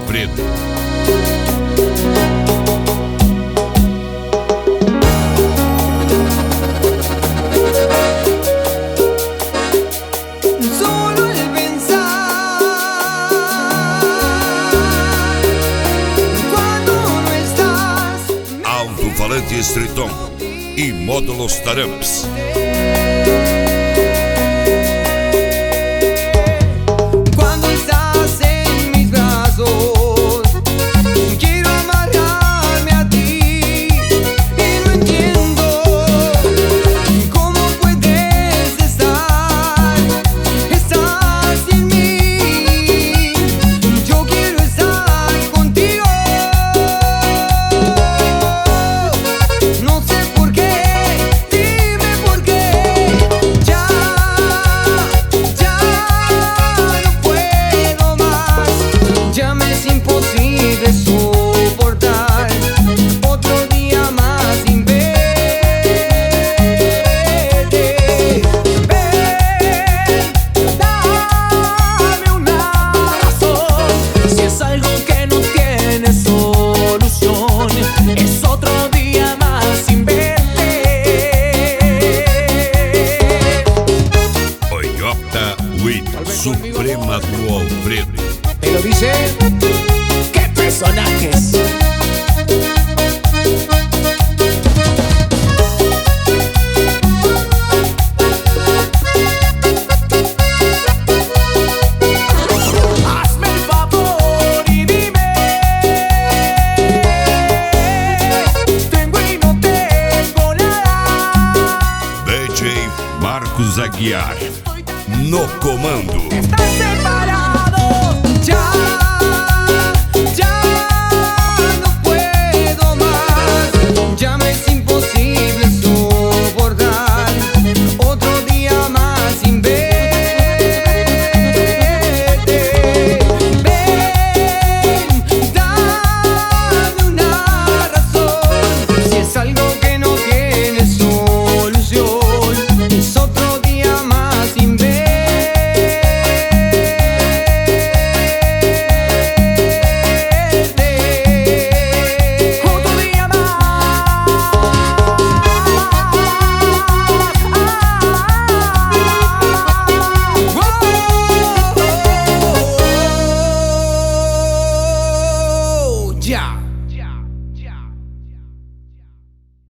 Alfredo. Solo el pensar cuando no estás. Alto-falante Estreton e módulos Taramps. Cuando estás en mis brazos, quiero amarrarme a ti y no entiendo cómo puedes estar sin mí. Yo quiero estar contigo. No sé por qué, dime por qué. Ya no puedo más. Ya me es imposible soportar otro día más sin verte. Ven, dame una razón. Si es algo que no tiene solución, es otro día más sin verte. Toyota Win Suprema do Alfredo. Pero dice, ¡qué personajes! Hazme el favor y dime, tengo y no tengo nada. DJ Marcos Aguiar no comando.